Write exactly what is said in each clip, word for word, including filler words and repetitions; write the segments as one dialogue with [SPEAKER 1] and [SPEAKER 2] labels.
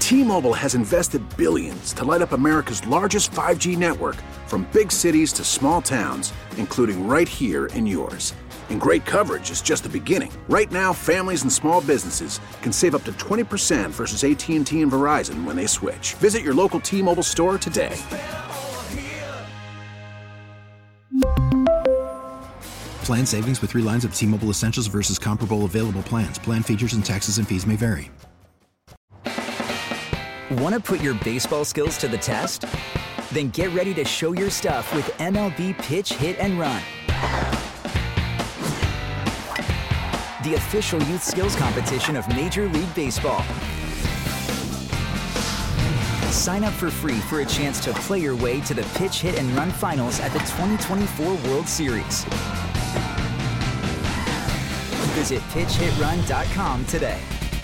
[SPEAKER 1] T-Mobile has invested billions to light up America's largest five G network, from big cities to small towns, including right here in yours. And great coverage is just the beginning. Right now, families and small businesses can save up to twenty percent versus A T and T and Verizon when they switch. Visit your local T-Mobile store today.
[SPEAKER 2] Plan savings with three lines of T-Mobile Essentials versus comparable available plans. Plan features and taxes and fees may vary.
[SPEAKER 3] Want to put your baseball skills to the test? Then get ready to show your stuff with M L B Pitch, Hit, and Run, the official youth skills competition of Major League Baseball. Sign up for free for a chance to play your way to the Pitch, Hit, and Run finals at the twenty twenty-four World Series. Visit pitch hit run dot com today.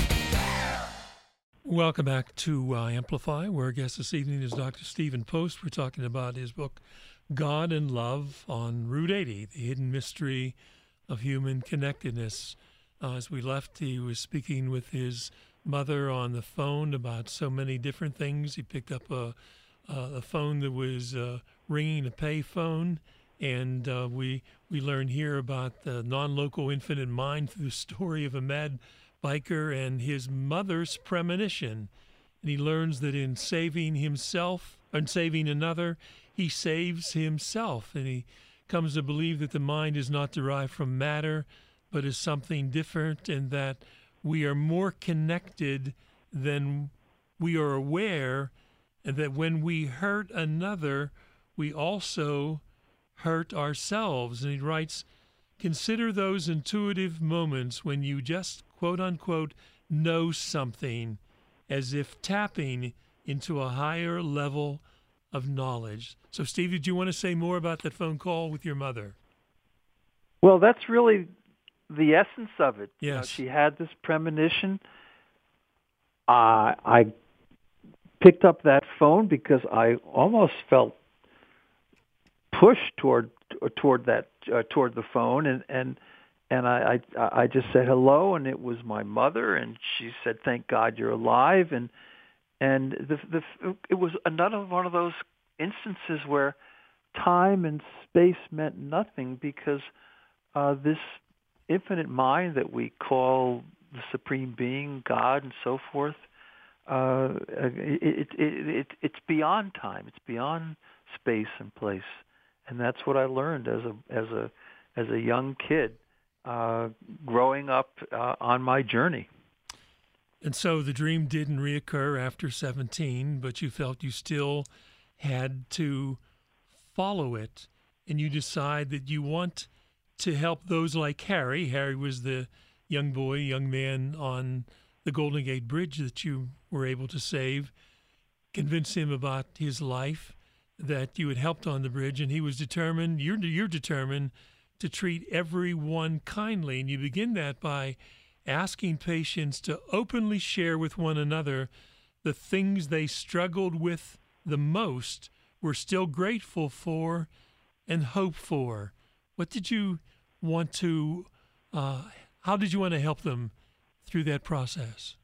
[SPEAKER 4] Welcome back to uh, Amplify, where our guest this evening is Doctor Stephen Post. We're talking about his book, God and Love on Route eighty, The Hidden Mystery of Human Connectedness. Uh, as we left, he was speaking with his mother on the phone about so many different things. He picked up a, a phone that was uh, ringing, a pay phone, and uh, we we learn here about the non-local infinite mind through the story of a mad biker and his mother's premonition. And he learns that in saving himself and saving another, he saves himself. And he comes to believe that the mind is not derived from matter, but is something different, and that we are more connected than we are aware, and that when we hurt another, we also hurt ourselves. And he writes, consider those intuitive moments when you just, quote unquote, know something, as if tapping into a higher level of knowledge. So, Steve, did you want to say more about that phone call with your mother?
[SPEAKER 5] Well, that's really the essence of it.
[SPEAKER 4] Yes.
[SPEAKER 5] You know, she had this premonition. Uh, I picked up that phone because I almost felt pushed toward toward that uh, toward the phone, and and and I, I I just said hello, and it was my mother, and she said, "Thank God you're alive," and and the the it was another one of those instances where time and space meant nothing, because uh, this infinite mind that we call the Supreme Being, God, and so forth, uh, it, it, it, it it's beyond time, it's beyond space and place. And that's what I learned as a as a as a young kid, uh, growing up uh, on my journey.
[SPEAKER 4] And so the dream didn't reoccur after seventeen, but you felt you still had to follow it, and you decide that you want to help those like Harry. Harry was the young boy, young man on the Golden Gate Bridge that you were able to save. Convince him about his life, that you had helped on the bridge, and he was determined, you're, you're determined to treat everyone kindly. And you begin that by asking patients to openly share with one another the things they struggled with the most, were still grateful for, and hope for. What did you want to, uh, how did you want to help them through that process?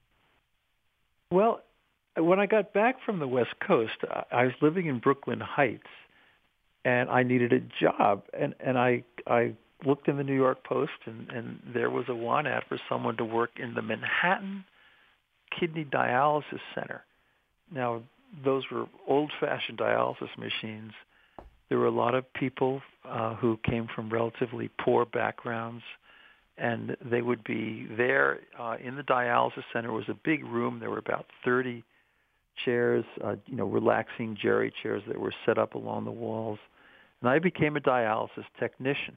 [SPEAKER 5] Well, when I got back from the West Coast, I was living in Brooklyn Heights, and I needed a job. And, and I I looked in the New York Post, and, and there was a want ad for someone to work in the Manhattan Kidney Dialysis Center. Now, those were old-fashioned dialysis machines. There were a lot of people uh, who came from relatively poor backgrounds, and they would be there uh, in the dialysis center. It was a big room. There were about thirty chairs, uh, you know, relaxing jerry chairs that were set up along the walls. And I became a dialysis technician.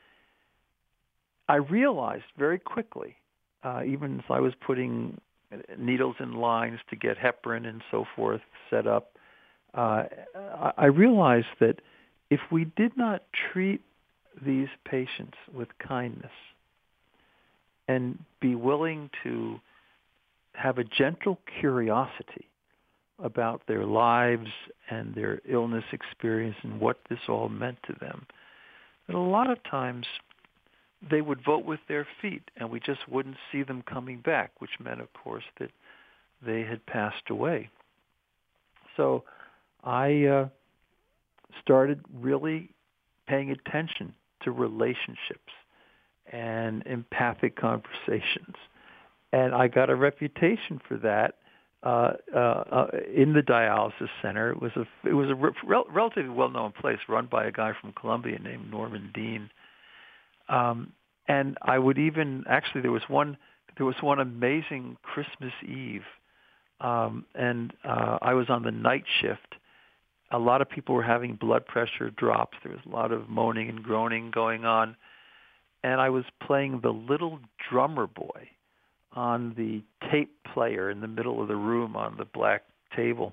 [SPEAKER 5] I realized very quickly, uh, even as I was putting needles in lines to get heparin and so forth set up, uh, I realized that if we did not treat these patients with kindness and be willing to have a gentle curiosity about their lives and their illness experience and what this all meant to them, that a lot of times they would vote with their feet, and we just wouldn't see them coming back, which meant, of course, that they had passed away. So I uh, started really paying attention to relationships and empathic conversations. And I got a reputation for that uh, uh, uh, in the dialysis center. It was a it was a re- relatively well-known place run by a guy from Columbia named Norman Dean. Um, and I would even actually there was one there was one amazing Christmas Eve, um, and uh, I was on the night shift. A lot of people were having blood pressure drops. There was a lot of moaning and groaning going on, and I was playing the Little Drummer Boy on the tape player in the middle of the room on the black table.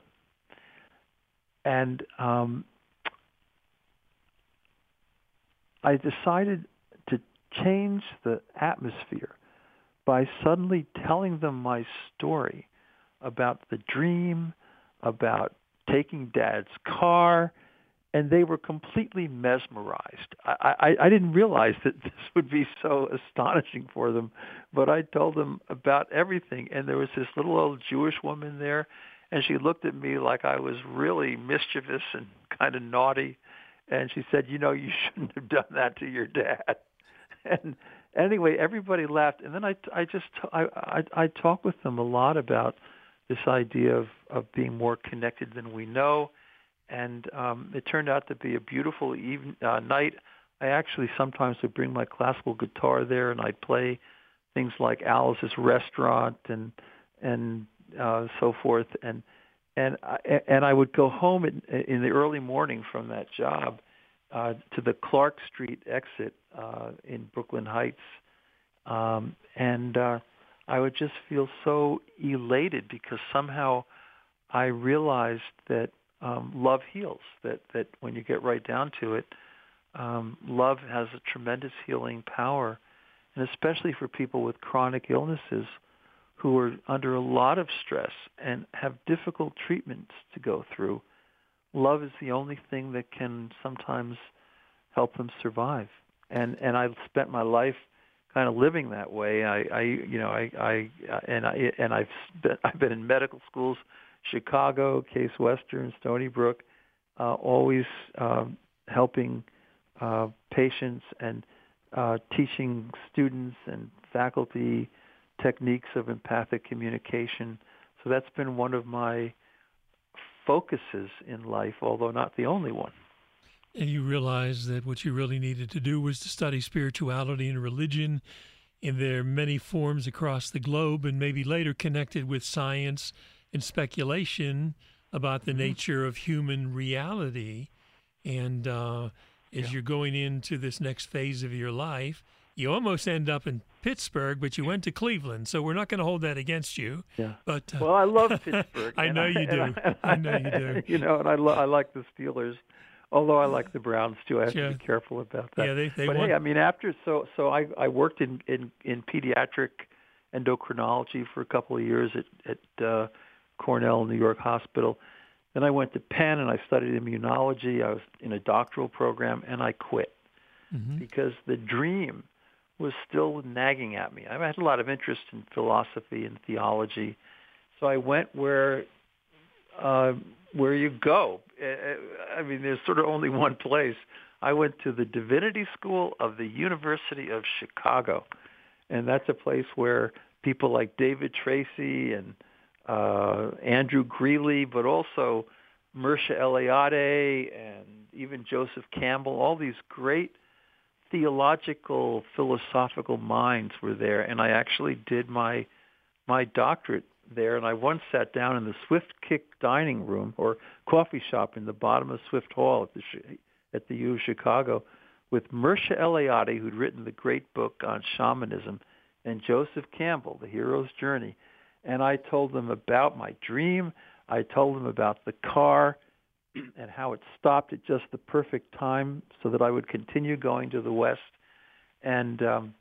[SPEAKER 5] And um, I decided to change the atmosphere by suddenly telling them my story about the dream, about taking Dad's car, and they were completely mesmerized. I, I, I didn't realize that this would be so astonishing for them, but I told them about everything. And there was this little old Jewish woman there, and she looked at me like I was really mischievous and kind of naughty. And she said, you know, you shouldn't have done that to your dad. And anyway, everybody laughed. And then I, I just I, I, I talked with them a lot about this idea of, of being more connected than we know. And um, it turned out to be a beautiful even, uh, night. I actually sometimes would bring my classical guitar there, and I'd play things like Alice's Restaurant and and uh, so forth. And and I, and I would go home in, in the early morning from that job uh, to the Clark Street exit uh, in Brooklyn Heights, um, and uh, I would just feel so elated because somehow I realized that. Um, love heals, that, that when you get right down to it, um, love has a tremendous healing power, and especially for people with chronic illnesses who are under a lot of stress and have difficult treatments to go through, love is the only thing that can sometimes help them survive. And and I've spent my life kind of living that way. I, I you know, I, I and I and I've been, I've been in medical schools. Chicago, Case Western, Stony Brook, uh, always um, helping uh, patients and uh, teaching students and faculty techniques of empathic communication. So that's been one of my focuses in life, although not the only one.
[SPEAKER 4] And you realized that what you really needed to do was to study spirituality and religion in their many forms across the globe, and maybe later connected with science and speculation about the mm-hmm. nature of human reality. And uh, as yeah. you're going into this next phase of your life, you almost end up in Pittsburgh, but you went to Cleveland. So we're not going to hold that against you.
[SPEAKER 5] Yeah.
[SPEAKER 4] But uh,
[SPEAKER 5] well, I love Pittsburgh.
[SPEAKER 4] I know you do. I, I know you do.
[SPEAKER 5] You know, and I, lo- I like the Steelers, although I like the Browns too. I have
[SPEAKER 4] yeah.
[SPEAKER 5] to be careful about that.
[SPEAKER 4] Yeah, they, they
[SPEAKER 5] but
[SPEAKER 4] won.
[SPEAKER 5] hey, I mean, after so so I, I worked in, in, in pediatric endocrinology for a couple of years at at uh, Cornell New York Hospital. Then I went to Penn and I studied immunology. I was in a doctoral program, and I quit mm-hmm. because the dream was still nagging at me. I had a lot of interest in philosophy and theology, so I went where uh, where you go. I mean, there's sort of only one place. I went to the Divinity School of the University of Chicago, and that's a place where people like David Tracy and Uh, Andrew Greeley, but also Mircea Eliade and even Joseph Campbell, all these great theological, philosophical minds were there. And I actually did my my doctorate there. And I once sat down in the Swift Kick dining room or coffee shop in the bottom of Swift Hall at the at the U of Chicago with Mircea Eliade, who'd written the great book on shamanism, and Joseph Campbell, The Hero's Journey. And I told them about my dream. I told them about the car and how it stopped at just the perfect time so that I would continue going to the West. And um,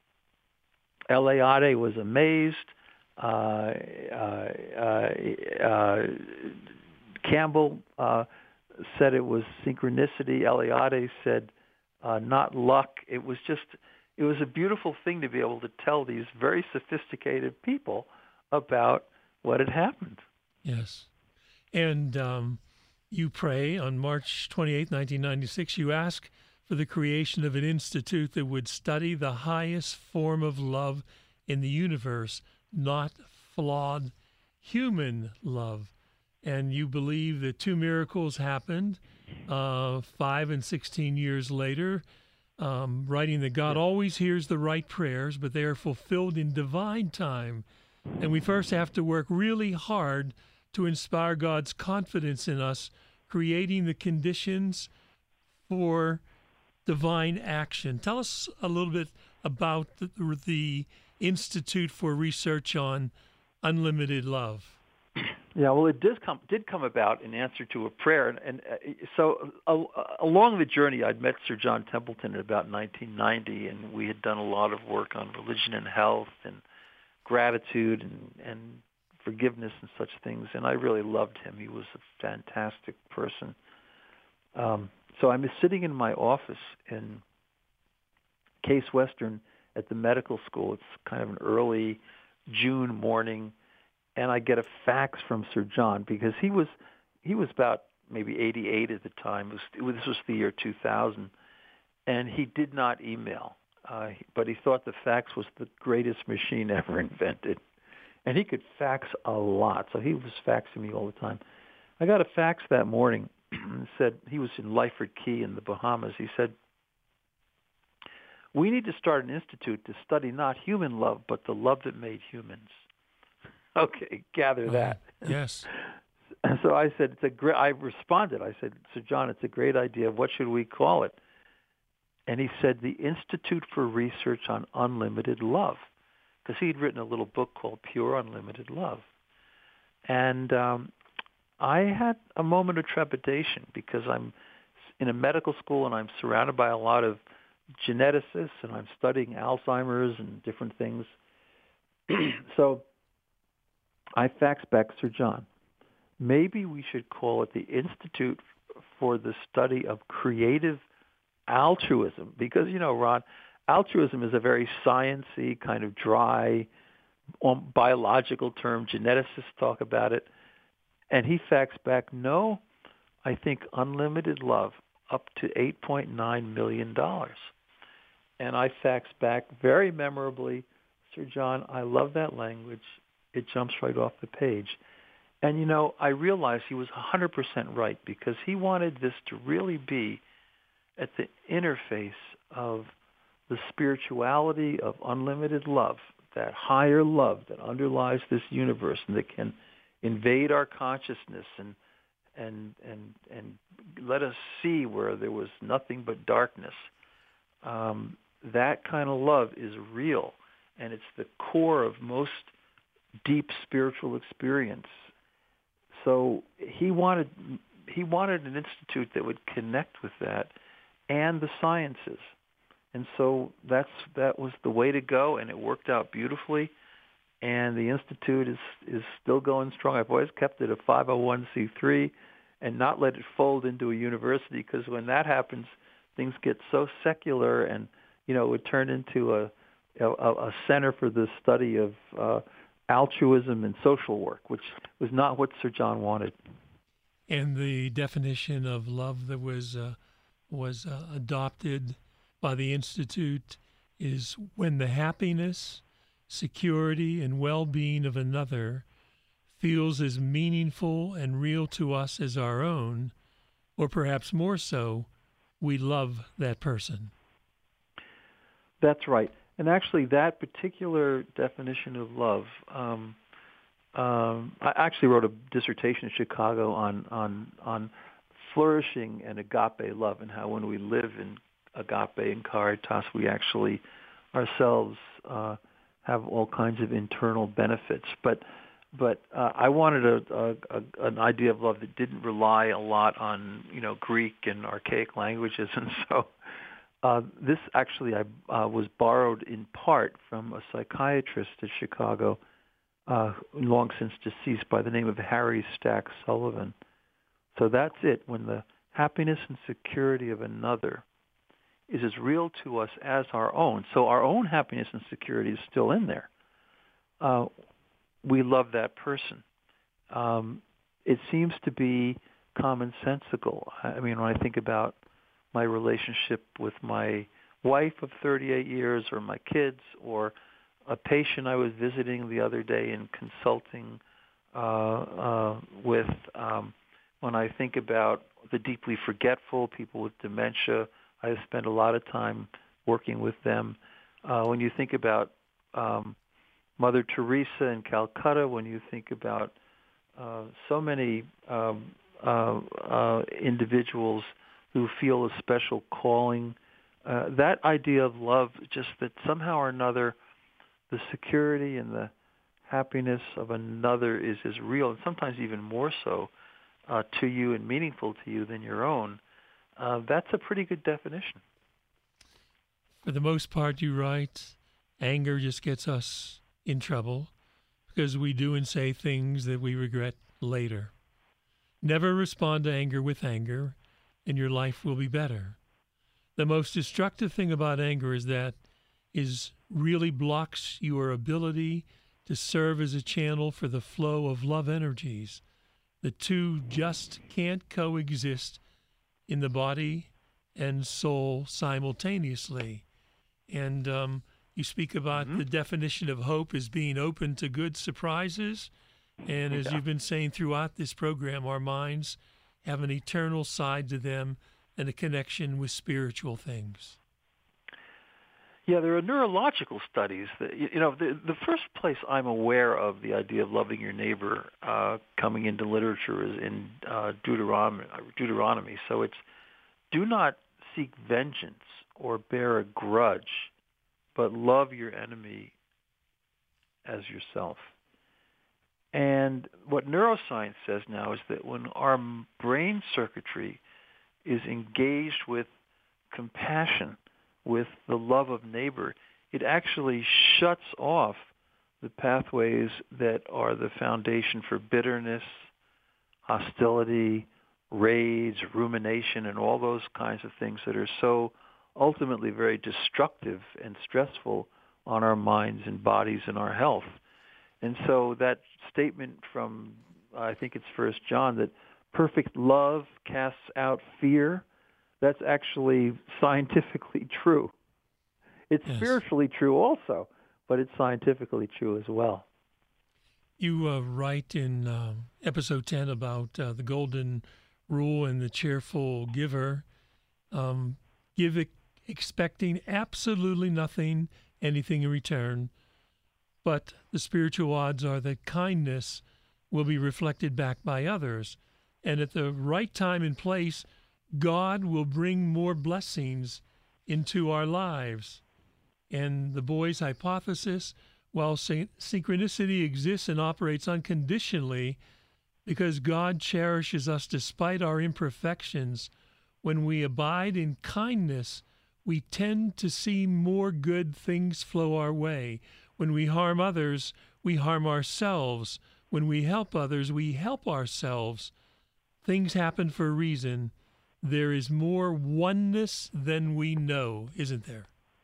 [SPEAKER 5] Eliade was amazed. Uh, uh, uh, uh, Campbell uh, said it was synchronicity. Eliade said uh, not luck. It was just, it was a beautiful thing to be able to tell these very sophisticated people about what had happened.
[SPEAKER 4] Yes. And um, you pray on March twenty-eighth, nineteen ninety-six, you ask for the creation of an institute that would study the highest form of love in the universe, not flawed human love. And you believe that two miracles happened uh, five and sixteen years later, um, writing that God always hears the right prayers, but they are fulfilled in divine time. And we first have to work really hard to inspire God's confidence in us, creating the conditions for divine action. Tell us a little bit about the, the Institute for Research on Unlimited Love.
[SPEAKER 5] Yeah, well, it did come did come about in answer to a prayer, and, and uh, so uh, along the journey, I'd met Sir John Templeton in about nineteen ninety, and we had done a lot of work on religion and health and gratitude and, and forgiveness and such things, and I really loved him. He was a fantastic person. Um, so I'm sitting in my office in Case Western at the medical school. It's kind of an early June morning, and I get a fax from Sir John because he was he was about maybe eighty-eight at the time. It was, this was the year two thousand, and he did not email, uh, but he thought the fax was the greatest machine ever invented, and he could fax a lot, so he was faxing me all the time. I got a fax that morning and said, he was in Lyford Key in the Bahamas. He said, "We need to start an institute to study not human love, but the love that made humans." Okay, gather that.
[SPEAKER 4] Uh, yes.
[SPEAKER 5] So I said, "It's a great." I responded. I said, "Sir John, it's a great idea. What should we call it?" And he said, "The Institute for Research on Unlimited Love," because he'd written a little book called Pure Unlimited Love. And um, I had a moment of trepidation because I'm in a medical school and I'm surrounded by a lot of geneticists, and I'm studying Alzheimer's and different things. So I faxed back, "Sir John, maybe we should call it the Institute for the Study of Creative Altruism," because, you know, Ron, altruism is a very science-y, kind of dry, um, biological term. Geneticists talk about it. And he faxed back, "No, I think unlimited love, up to eight point nine million dollars. And I faxed back very memorably, "Sir John, I love that language. It jumps right off the page." And, you know, I realized he was one hundred percent right, because he wanted this to really be at the interface of the spirituality of unlimited love, that higher love that underlies this universe and that can invade our consciousness and and and and let us see where there was nothing but darkness. Um, that kind of love is real, and it's the core of most deep spiritual experience. So he wanted he wanted an institute that would connect with that and the sciences. And so that's that was the way to go, and it worked out beautifully. And the institute is is still going strong. I've always kept it a five oh one c three and not let it fold into a university, because when that happens, things get so secular, and, you know, it would turn into a a, a center for the study of uh, altruism and social work, which was not what Sir John wanted.
[SPEAKER 4] And the definition of love that was uh, was uh, adopted by the Institute is when the happiness, security, and well-being of another feels as meaningful and real to us as our own, or perhaps more so, we love that person.
[SPEAKER 5] That's right. And actually, that particular definition of love, um, um, I actually wrote a dissertation in Chicago on, on, on flourishing and agape love, and how when we live in agape and caritas, we actually ourselves uh, have all kinds of internal benefits. But but uh, I wanted a, a, a, an idea of love that didn't rely a lot on, you know, Greek and archaic languages, and so uh, this actually I uh, was borrowed in part from a psychiatrist at Chicago, uh, long since deceased, by the name of Harry Stack Sullivan. So that's it. When the happiness and security of another is as real to us as our own, so our own happiness and security is still in there. Uh, we love that person. Um, it seems to be commonsensical. I mean, when I think about my relationship with my wife of thirty-eight years, or my kids, or a patient I was visiting the other day and consulting uh, uh, with, um, when I think about the deeply forgetful, people with dementia, I spend a lot of time working with them. Uh, when you think about um, Mother Teresa in Calcutta, when you think about uh, so many um, uh, uh, individuals who feel a special calling, uh, that idea of love, just that somehow or another the security and the happiness of another is as real, and sometimes even more so, uh, to you and meaningful to you than your own, uh, that's a pretty good definition.
[SPEAKER 4] For the most part, you write, anger just gets us in trouble because we do and say things that we regret later. Never respond to anger with anger, and your life will be better. The most destructive thing about anger is that is really blocks your ability to serve as a channel for the flow of love energies. The two just can't coexist in the body and soul simultaneously. And um, you speak about mm-hmm. the definition of hope as being open to good surprises. And as yeah. you've been saying throughout this program, our minds have an eternal side to them and a connection with spiritual things.
[SPEAKER 5] Yeah, there are neurological studies that, you know, the, the first place I'm aware of the idea of loving your neighbor uh, coming into literature is in uh, Deuteronomy, Deuteronomy. So it's, do not seek vengeance or bear a grudge, but love your enemy as yourself. And what neuroscience says now is that when our brain circuitry is engaged with compassion, with the love of neighbor, it actually shuts off the pathways that are the foundation for bitterness, hostility, rage, rumination, and all those kinds of things that are so ultimately very destructive and stressful on our minds and bodies and our health. And so that statement from, I think it's First John, that perfect love casts out fear, that's actually scientifically true. It's yes. spiritually true also, but it's scientifically true as well.
[SPEAKER 4] You uh, write in uh, episode ten about uh, the golden rule and the cheerful giver. Um, give it, expecting absolutely nothing, anything in return, but the spiritual odds are that kindness will be reflected back by others. And at the right time and place, God will bring more blessings into our lives. And the Boy's hypothesis, while synchronicity exists and operates unconditionally because God cherishes us despite our imperfections, when we abide in kindness, we tend to see more good things flow our way. When we harm others, we harm ourselves. When we help others, we help ourselves. Things happen for a reason. There is more oneness than we know, isn't there?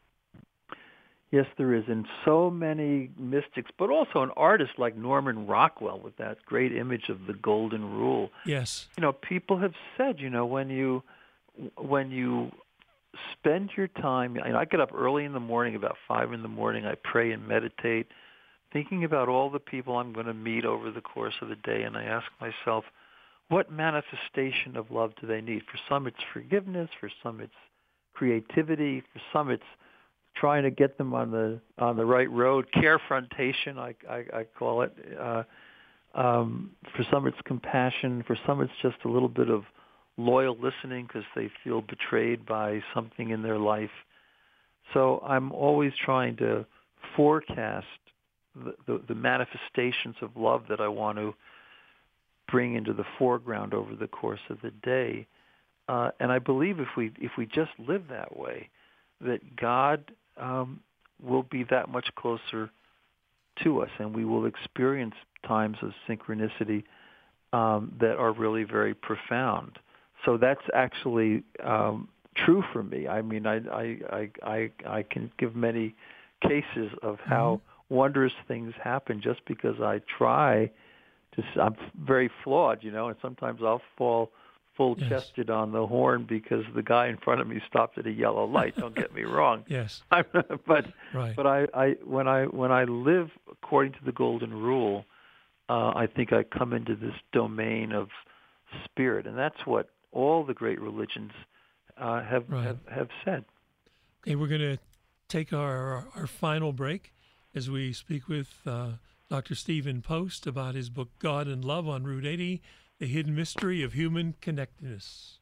[SPEAKER 5] Yes, there is. And so many mystics, but also an artist like Norman Rockwell with that great image of the golden rule.
[SPEAKER 4] Yes.
[SPEAKER 5] You know, people have said, you know, when you when you spend your time, you know, I get up early in the morning, about five in the morning, I pray and meditate, thinking about all the people I'm going to meet over the course of the day, and I ask myself, what manifestation of love do they need? For some, it's forgiveness. For some, it's creativity. For some, it's trying to get them on the on the right road. Carefrontation, I, I, I call it. Uh, um, for some, it's compassion. For some, it's just a little bit of loyal listening because they feel betrayed by something in their life. So I'm always trying to forecast the, the, the manifestations of love that I want to bring into the foreground over the course of the day. Uh, and I believe if we if we just live that way, that God um, will be that much closer to us, and we will experience times of synchronicity um, that are really very profound. So that's actually um, true for me. I mean, I, I, I, I, I can give many cases of how wondrous things happen just because I try to. I'm very flawed, you know, and sometimes I'll fall full-chested yes. on the horn because the guy in front of me stopped at a yellow light. Don't get me wrong.
[SPEAKER 4] Yes.
[SPEAKER 5] but
[SPEAKER 4] right.
[SPEAKER 5] but I, I when I when I live according to the golden rule, uh, I think I come into this domain of spirit, and that's what all the great religions uh, have,
[SPEAKER 4] right.
[SPEAKER 5] have have said.
[SPEAKER 4] Okay, we're going to take our our final break as we speak with uh, Doctor Stephen Post about his book God and Love on Route eighty. The Hidden Mystery of Human Connectedness.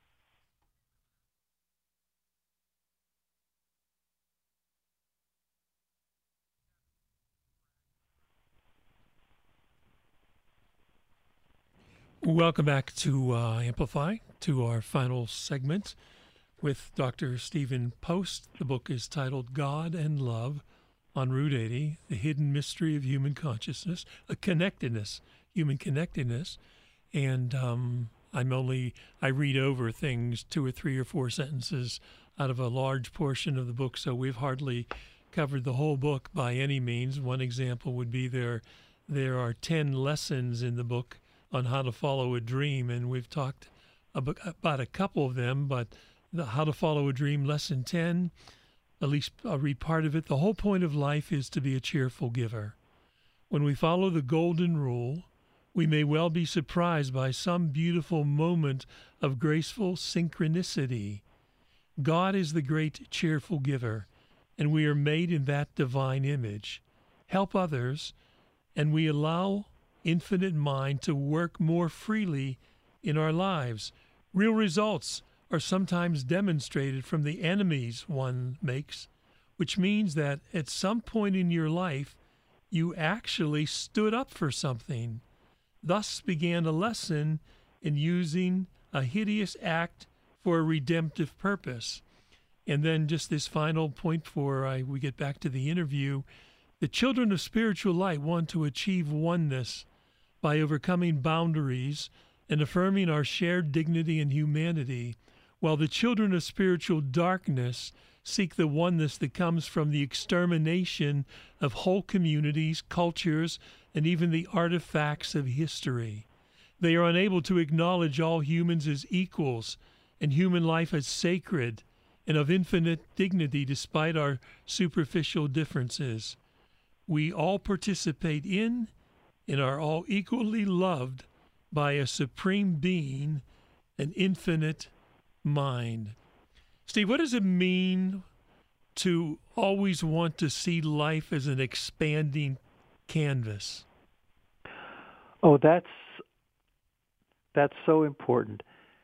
[SPEAKER 4] Welcome back to uh, Amplify, to our final segment with Doctor Stephen Post. The book is titled God and Love on Route eighty, The Hidden Mystery of Human Consciousness, a Connectedness, Human Connectedness. And um, I'm only, I read over things, two or three or four sentences out of a large portion of the book, so we've hardly covered the whole book by any means. One example would be there, there are ten lessons in the book on how to follow a dream, and we've talked about, about a couple of them, but the How to Follow a Dream, lesson ten, at least I'll read part of it. The whole point of life is to be a cheerful giver. When we follow the golden rule, we may well be surprised by some beautiful moment of graceful synchronicity. God is the great cheerful giver, and we are made in that divine image. Help others, and we allow infinite mind to work more freely in our lives. Real results are sometimes demonstrated from the enemies one makes, which means that at some point in your life, you actually stood up for something. Thus began a lesson in using a hideous act for a redemptive purpose. And then just this final point before I, we get back to the interview, the children of spiritual light want to achieve oneness by overcoming boundaries and affirming our shared dignity and humanity, while the children of spiritual darkness seek the oneness that comes from the extermination of whole communities, cultures, and even the artifacts of history. They are unable to acknowledge all humans as equals and human life as sacred and of infinite dignity despite our superficial differences. We all participate in and are all equally loved by a supreme being, an infinite mind. Steve, what does it mean to always want to see life as an expanding canvas?
[SPEAKER 5] Oh, that's that's so important.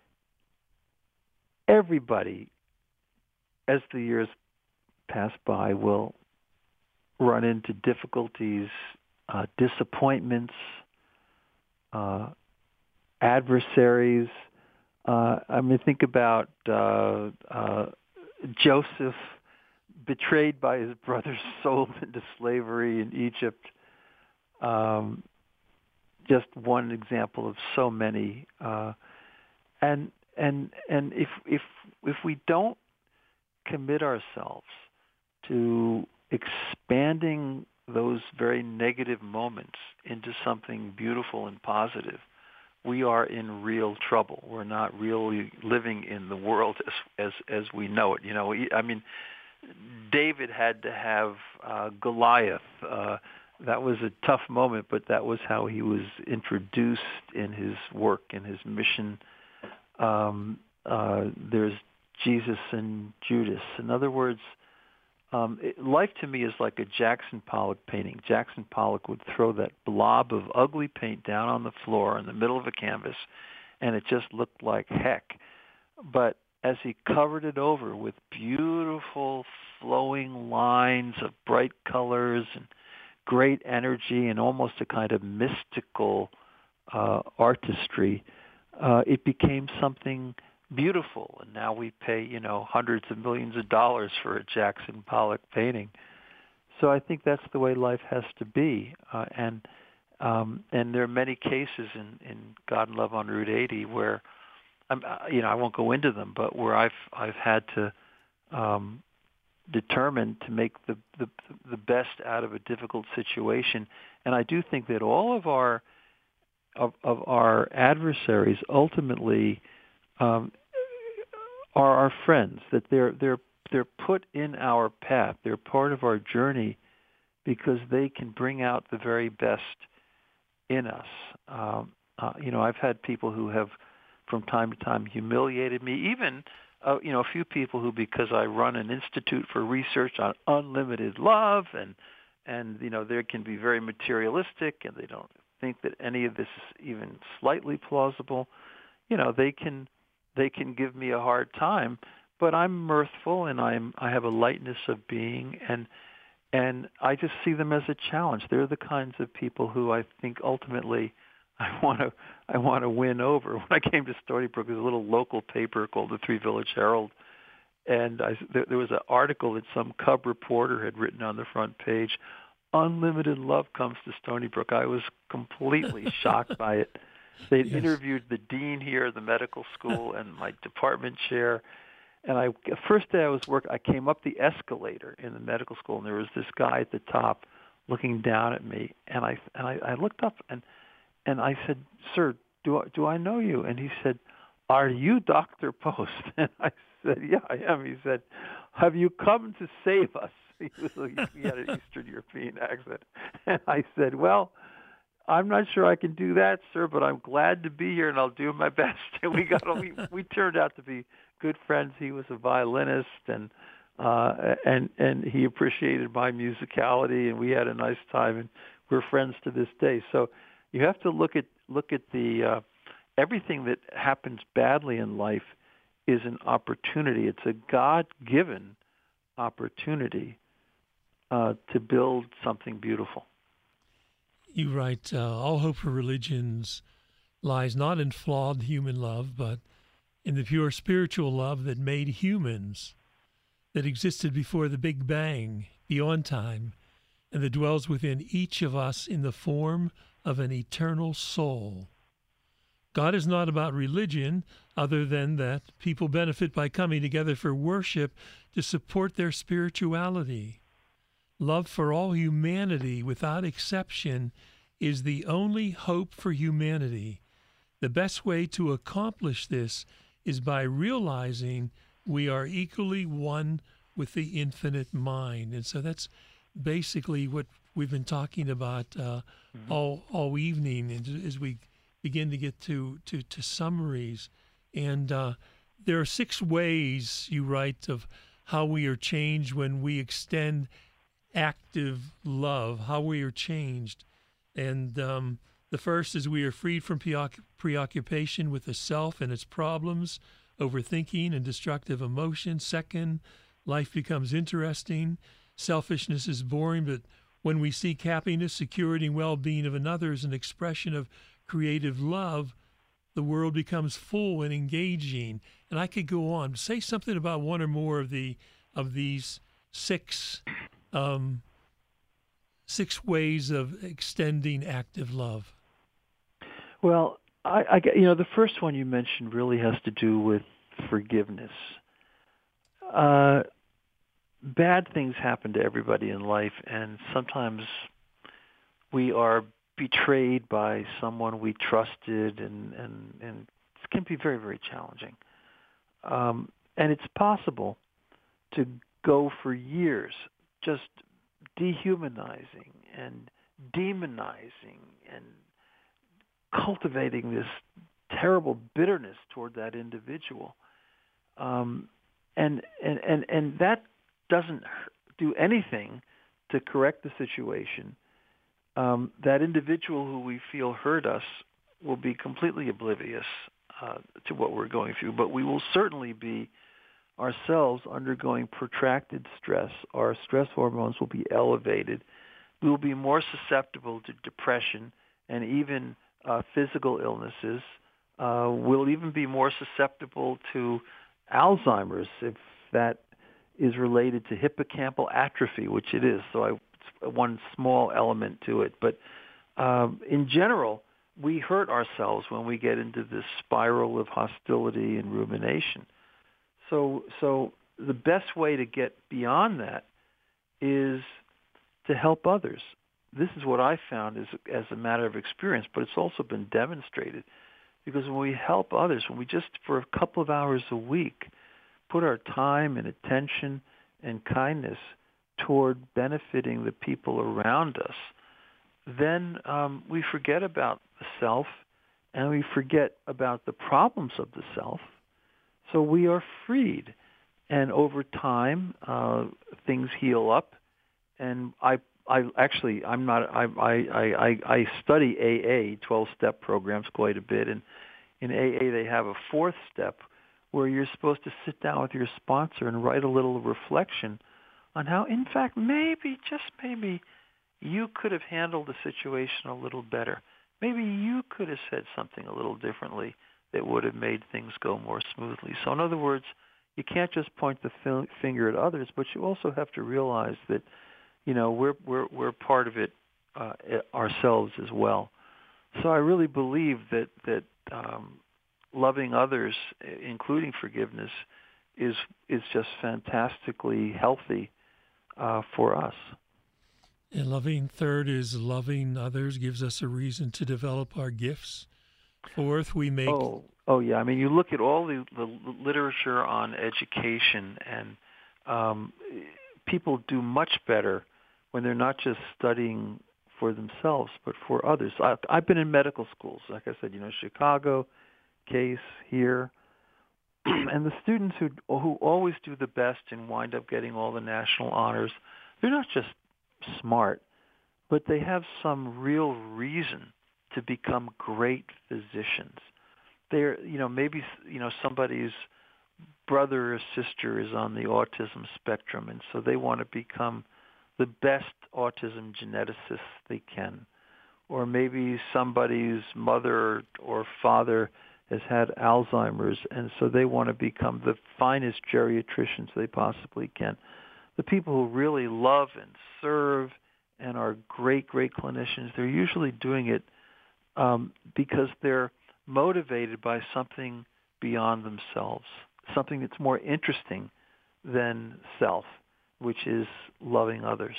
[SPEAKER 5] Everybody, as the years pass by, will run into difficulties, uh, disappointments, uh, adversaries. Uh, I mean, think about uh, uh, Joseph, betrayed by his brothers, sold into slavery in Egypt. Um, just one example of so many. Uh, and and and if if if we don't commit ourselves to expanding those very negative moments into something beautiful and positive, we are in real trouble. We're not really living in the world as as, as we know it. You know, I mean, David had to have uh, Goliath. Uh, that was a tough moment, but that was how he was introduced in his work, in his mission. Um, uh, there's Jesus and Judas. In other words, Um, it, life to me is like a Jackson Pollock painting. Jackson Pollock would throw that blob of ugly paint down on the floor in the middle of a canvas, and it just looked like heck. But as he covered it over with beautiful flowing lines of bright colors and great energy and almost a kind of mystical uh, artistry, uh, it became something beautiful, and now we pay, you know, hundreds of millions of dollars for a Jackson Pollock painting. So I think that's the way life has to be, uh, and um, and there are many cases in, in God and Love on Route eighty where, I'm, you know, I won't go into them, but where I've I've had to um, determined to make the, the the best out of a difficult situation. And I do think that all of our of, of our adversaries ultimately um, are our friends. That they're they're they're put in our path. They're part of our journey because they can bring out the very best in us. Um, uh, you know, I've had people who have, from time to time, humiliated me. Even, uh, you know, a few people who, because I run an institute for research on unlimited love, and and you know, they can be very materialistic, and they don't think that any of this is even slightly plausible. You know, they can they can give me a hard time, but I'm mirthful, and I'm I have a lightness of being, and and I just see them as a challenge. They're the kinds of people who I think ultimately I want to I want to win over. When I came to Stony Brook, there was a little local paper called the Three Village Herald, and I, there, there was an article that some cub reporter had written on the front page. Unlimited love comes to Stony Brook. I was completely shocked by it. They'd yes. interviewed the dean here of the medical school and my department chair. And I, the first day I was working, I came up the escalator in the medical school, and there was this guy at the top looking down at me. And I and I, I looked up, and and I said, "Sir, do I, do I know you?" And he said, "Are you Doctor Post?" And I said, "Yeah, I am." He said, "Have you come to save us?" He, was, he had an Eastern European accent. And I said, "Well, I'm not sure I can do that, sir, but I'm glad to be here, and I'll do my best." And we got we, we turned out to be good friends. He was a violinist, and uh, and and he appreciated my musicality, and we had a nice time, and we're friends to this day. So you have to look at look at the uh, everything that happens badly in life is an opportunity. It's a God-given opportunity uh, to build something beautiful.
[SPEAKER 4] You write, uh, all hope for religions lies not in flawed human love, but in the pure spiritual love that made humans, that existed before the Big Bang, beyond time, and that dwells within each of us in the form of an eternal soul. God is not about religion, other than that people benefit by coming together for worship to support their spirituality. Love for all humanity, without exception, is the only hope for humanity. The best way to accomplish this is by realizing we are equally one with the infinite mind. And so that's basically what we've been talking about uh, mm-hmm. all all evening, and as we begin to get to, to, to summaries. And uh, there are six ways, you write, of how we are changed when we extend active love, how we are changed. And um, the first is we are freed from preoccupation with the self and its problems, overthinking and destructive emotions. Second, life becomes interesting. Selfishness is boring, but when we seek happiness, security, and well-being of another as an expression of creative love, the world becomes full and engaging. And I could go on. Say something about one or more of the of these six um, six ways of extending active love.
[SPEAKER 5] Well, I, I, you know, the first one you mentioned really has to do with forgiveness. Uh, bad things happen to everybody in life, and sometimes we are betrayed by someone we trusted, and, and, and it can be very, very challenging. Um, and it's possible to go for years just dehumanizing and demonizing and cultivating this terrible bitterness toward that individual. Um, and, and, and, and that doesn't do anything to correct the situation. Um, that individual who we feel hurt us will be completely oblivious uh, to what we're going through, but we will certainly be ourselves undergoing protracted stress. Our stress hormones will be elevated. We will be more susceptible to depression and even uh, physical illnesses. Uh, we'll even be more susceptible to Alzheimer's if that is related to hippocampal atrophy, which it is. So I, it's one small element to it. But um, in general, we hurt ourselves when we get into this spiral of hostility and rumination. So, so the best way to get beyond that is to help others. This is what I found as, as a matter of experience, but it's also been demonstrated. Because when we help others, when we just for a couple of hours a week put our time and attention and kindness toward benefiting the people around us, then um, we forget about the self and we forget about the problems of the self. So we are freed. And over time, uh, things heal up. And I I actually, I'm not, I, I, I, I study A A, twelve-step programs, quite a bit. And in A A, they have a fourth step where you're supposed to sit down with your sponsor and write a little reflection on how, in fact, maybe, just maybe, you could have handled the situation a little better. Maybe you could have said something a little differently that would have made things go more smoothly. So in other words, you can't just point the finger at others, but you also have to realize that, you know, we're we're we're part of it uh, ourselves as well. So I really believe that that um, loving others, including forgiveness, is is just fantastically healthy uh, for us.
[SPEAKER 4] And loving, third, is loving others gives us a reason to develop our gifts. Fourth, we make...
[SPEAKER 5] Oh, oh yeah. I mean, you look at all the, the literature on education, and um, people do much better when they're not just studying for themselves, but for others. I, I've been in medical schools, like I said, you know, Chicago, Case, here. And the students who who always do the best and wind up getting all the national honors, they're not just smart, but they have some real reason to become great physicians. They're, you know, maybe, you know, somebody's brother or sister is on the autism spectrum, and so they want to become the best autism geneticists they can. Or maybe somebody's mother or father has had Alzheimer's, and so they want to become the finest geriatricians they possibly can. The people who really love and serve and are great, great clinicians, they're usually doing it um, because they're motivated by something beyond themselves, something that's more interesting than self, which is loving others.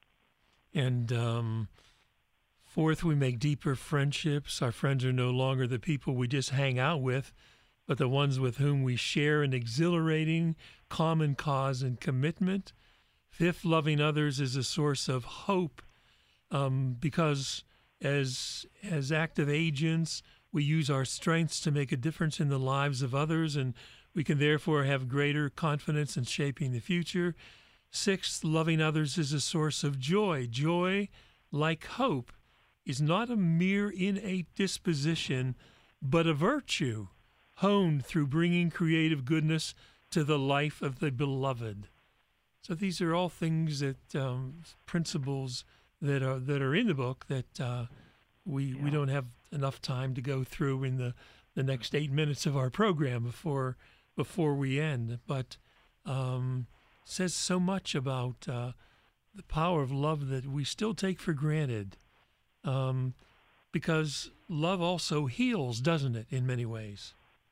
[SPEAKER 4] And um, fourth, we make deeper friendships. Our friends are no longer the people we just hang out with, but the ones with whom we share an exhilarating common cause and commitment. Fifth, loving others is a source of hope um, because as as active agents, we use our strengths to make a difference in the lives of others, and we can therefore have greater confidence in shaping the future. Sixth, loving others is a source of joy. Joy, like hope, is not a mere innate disposition, but a virtue honed through bringing creative goodness to the life of the beloved. So these are all things that um, principles that are that are in the book that uh, we yeah. we don't have enough time to go through in the, the next eight minutes of our program before before we end. But um, says so much about uh, the power of love that we still take for granted, um, because love also heals, doesn't it? In many ways.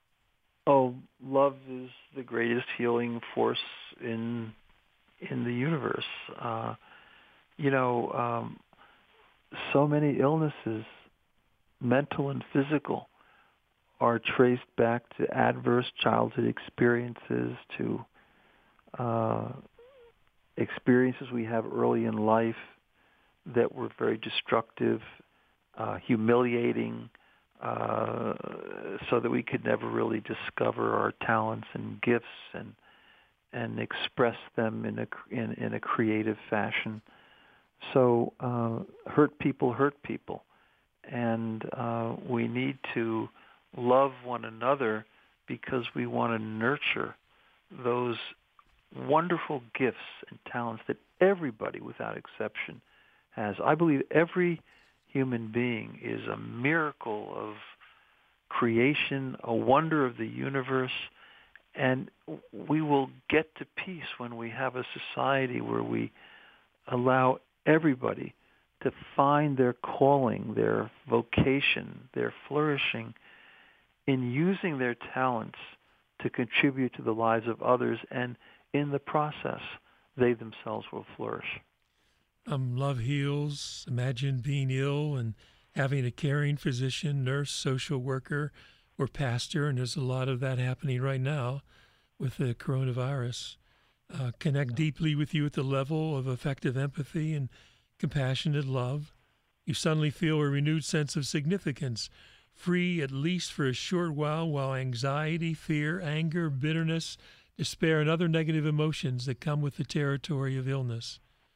[SPEAKER 5] Oh, love is the greatest healing force in. in the universe. Uh, you know, um, so many illnesses, mental and physical, are traced back to adverse childhood experiences, to uh, experiences we have early in life that were very destructive, uh, humiliating, uh, so that we could never really discover our talents and gifts and and express them in a in, in a creative fashion. So uh, hurt people hurt people, and uh, we need to love one another because we want to nurture those wonderful gifts and talents that everybody, without exception, has. I believe every human being is a miracle of creation, a wonder of the universe. And we will get to peace when we have a society where we allow everybody to find their calling, their vocation, their flourishing in using their talents to contribute to the lives of others and in the process, they themselves will flourish.
[SPEAKER 4] Um, love heals. Imagine being ill and having a caring physician, nurse, social worker, or pastor, and there's a lot of that happening right now with the coronavirus. Uh, connect deeply with you at the level of effective empathy and compassionate love. You suddenly feel a renewed sense of significance, free at least for a short while, while anxiety, fear, anger, bitterness, despair, and other negative emotions that come with the territory of illness.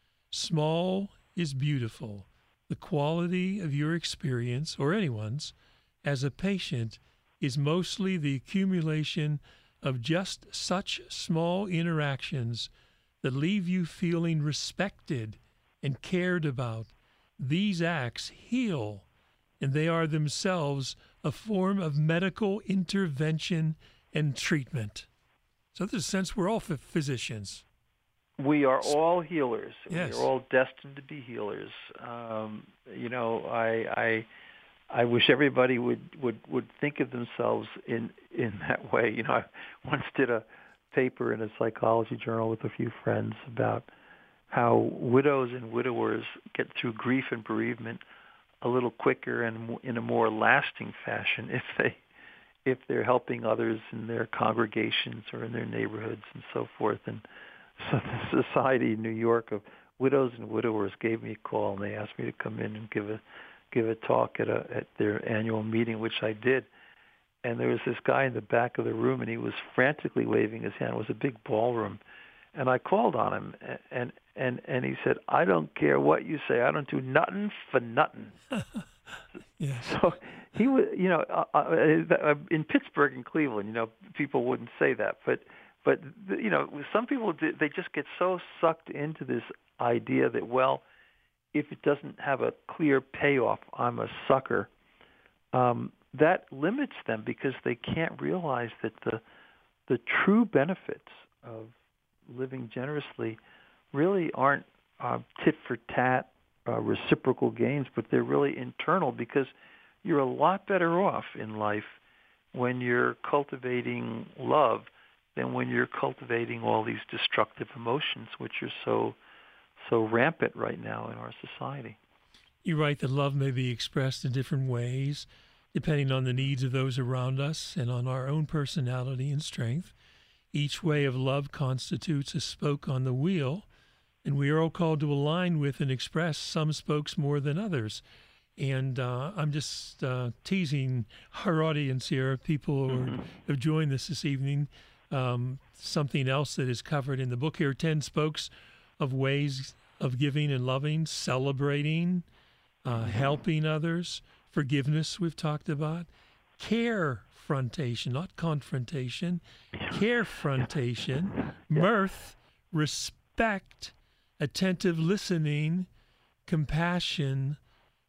[SPEAKER 4] Small is beautiful. The quality of your experience, or anyone's, as a patient is mostly the accumulation of just such small interactions that leave you feeling respected and cared about. These acts heal, and they are themselves a form of medical intervention and treatment. So there's a sense we're all f- physicians.
[SPEAKER 5] We are all healers.
[SPEAKER 4] Yes.
[SPEAKER 5] We're all destined to be healers. Um, you know, I, I I wish everybody would, would, would think of themselves in, in that way. You know, I once did a paper in a psychology journal with a few friends about how widows and widowers get through grief and bereavement a little quicker and in a more lasting fashion if they if they're helping others in their congregations or in their neighborhoods and so forth. And so the Society in New York of Widows and Widowers gave me a call, and they asked me to come in and give a give a talk at a at their annual meeting, which I did. And there was this guy in the back of the room, and he was frantically waving his hand. It was a big ballroom, and I called on him, and and and he said, "I don't care what you say. I don't do nothing for nothing."
[SPEAKER 4] Yes.
[SPEAKER 5] So he was, you know, uh, uh, in Pittsburgh and Cleveland, you know, people wouldn't say that, but but you know, some people they just get so sucked into this idea that, well, if it doesn't have a clear payoff, I'm a sucker. Um, that limits them because they can't realize that the the true benefits of living generously really aren't uh, tit for tat, uh, reciprocal gains, but they're really internal, because you're a lot better off in life when you're cultivating love than when you're cultivating all these destructive emotions, which are so so rampant right now in our society.
[SPEAKER 4] You write that love may be expressed in different ways, depending on the needs of those around us and on our own personality and strength. Each way of love constitutes a spoke on the wheel, and we are all called to align with and express some spokes more than others. And uh, I'm just uh, teasing our audience here, people who mm-hmm. have joined us this evening. Um, something else that is covered in the book here, ten spokes of ways of giving and loving, celebrating, uh, helping others, forgiveness we've talked about, carefrontation, not confrontation, carefrontation, mirth, respect, attentive listening, compassion,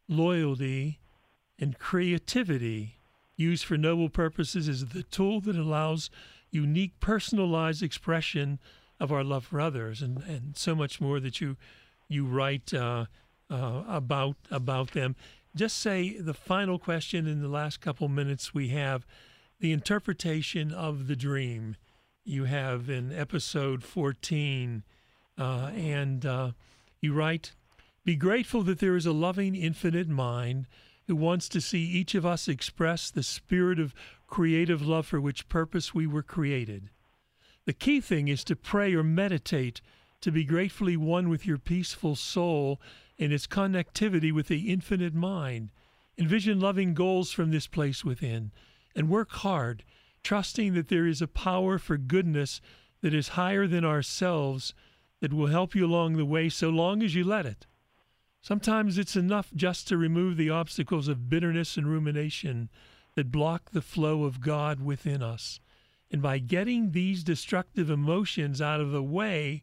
[SPEAKER 4] loyalty, and creativity. Used for noble purposes is the tool that allows unique, personalized expression of our love for others, and, and so much more that you you write uh, uh, about about them. Just say the final question in the last couple minutes we have, the interpretation of the dream you have in episode fourteen, uh, and uh, you write, "Be grateful that there is a loving, infinite mind who wants to see each of us express the spirit of creative love for which purpose we were created. The key thing is to pray or meditate to be gratefully one with your peaceful soul and its connectivity with the infinite mind. Envision loving goals from this place within, and work hard, trusting that there is a power for goodness that is higher than ourselves that will help you along the way so long as you let it. Sometimes it's enough just to remove the obstacles of bitterness and rumination that block the flow of God within us. And by getting these destructive emotions out of the way,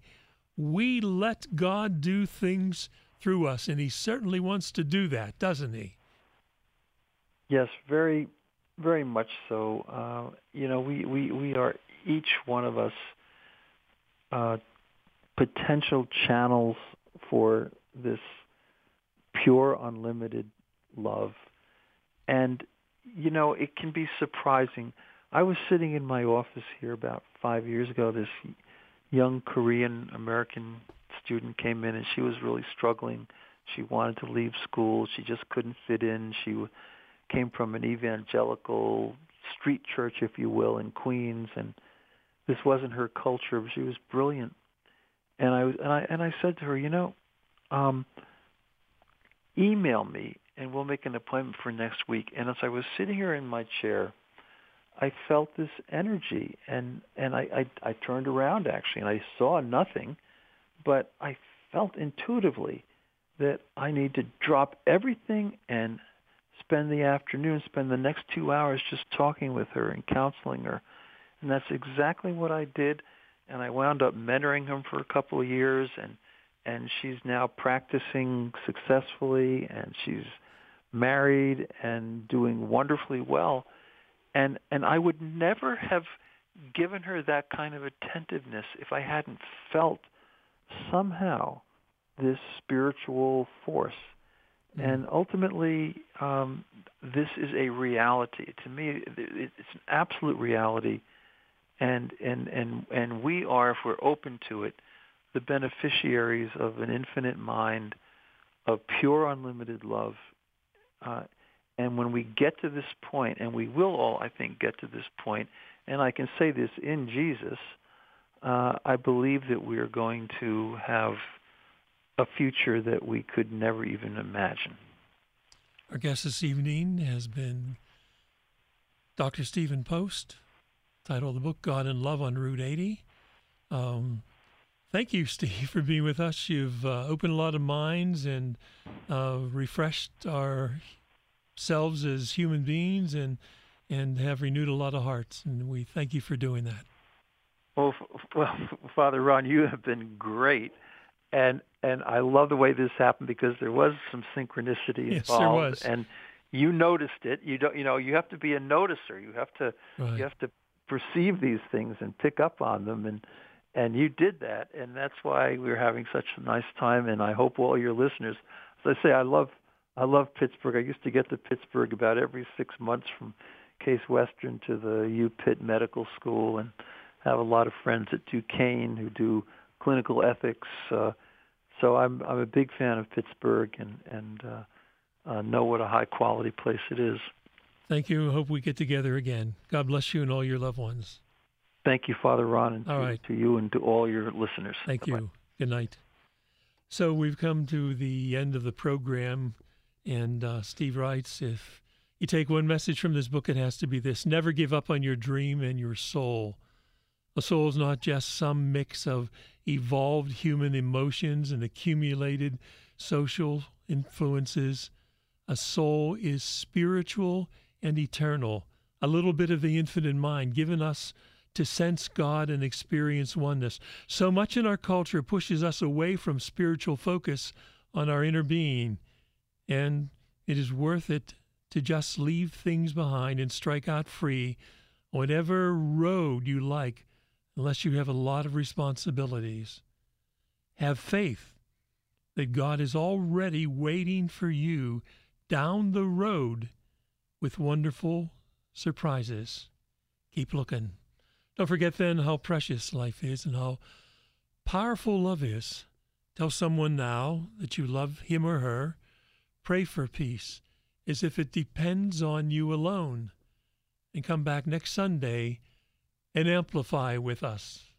[SPEAKER 4] we let God do things through us. And he certainly wants to do that, doesn't he?"
[SPEAKER 5] Yes, very, very much so. Uh, you know, we, we, we are, each one of us, uh, potential channels for this pure, unlimited love. And, you know, it can be surprising. I was sitting in my office here about five years ago, this young Korean American student came in, and she was really struggling. She wanted to leave school. She just couldn't fit in. She w- came from an evangelical street church, if you will, in Queens, and this wasn't her culture. But she was brilliant. And I was, and I and I said to her, you know, um, email me, and we'll make an appointment for next week. And as I was sitting here in my chair, I felt this energy, and and I, I I turned around actually, and I saw nothing, but I felt intuitively that I need to drop everything and spend the afternoon, spend the next two hours just talking with her and counseling her. And that's exactly what I did. And I wound up mentoring him for a couple of years, and and she's now practicing successfully, and she's married and doing wonderfully well. And and I would never have given her that kind of attentiveness if I hadn't felt somehow this spiritual force. Mm-hmm. And ultimately, um, this is a reality. To me, it's an absolute reality. And, and, and, and we are, if we're open to it, the beneficiaries of an infinite mind, of pure unlimited love. Uh, and when we get to this point, and we will all, I think, get to this point, and I can say this in Jesus, uh, I believe that we are going to have a future that we could never even imagine.
[SPEAKER 4] Our guest this evening has been Doctor Stephen Post, title of the book, God and Love on Route eighty. Um, thank you, Steve, for being with us. You've uh, opened a lot of minds and uh, refreshed ourselves as human beings, and and have renewed a lot of hearts. And we thank you for doing that.
[SPEAKER 5] Well, f- well, Father Ron, you have been great. And and I love the way this happened, because there was some synchronicity involved.
[SPEAKER 4] Yes, there was.
[SPEAKER 5] And you noticed it. You don't. You know, you have to be a noticer. You have to.
[SPEAKER 4] Right.
[SPEAKER 5] You have to perceive these things and pick up on them, and and you did that, and that's why we're having such a nice time. And I hope all your listeners, as I say, I love I love Pittsburgh. I used to get to Pittsburgh about every six months from Case Western to the U Pitt Medical School, and have a lot of friends at Duquesne who do clinical ethics. Uh, so I'm I'm a big fan of Pittsburgh, and and uh, uh, know what a high quality place it is.
[SPEAKER 4] Thank you. Hope we get together again. God bless you and all your loved ones.
[SPEAKER 5] Thank you, Father Ron, and
[SPEAKER 4] all
[SPEAKER 5] to,
[SPEAKER 4] right.
[SPEAKER 5] to you and to all your listeners.
[SPEAKER 4] Thank
[SPEAKER 5] Bye-bye.
[SPEAKER 4] you. Good night. So we've come to the end of the program, and uh, Steve writes, if you take one message from this book, it has to be this: never give up on your dream and your soul. A soul is not just some mix of evolved human emotions and accumulated social influences. A soul is spiritual and eternal, a little bit of the infinite mind given us to sense God and experience oneness. So much in our culture pushes us away from spiritual focus on our inner being, and it is worth it to just leave things behind and strike out free on whatever road you like, unless you have a lot of responsibilities. Have faith that God is already waiting for you down the road with wonderful surprises. Keep looking. Don't forget then how precious life is and how powerful love is. Tell someone now that you love him or her. Pray for peace as if it depends on you alone. And come back next Sunday and amplify with us.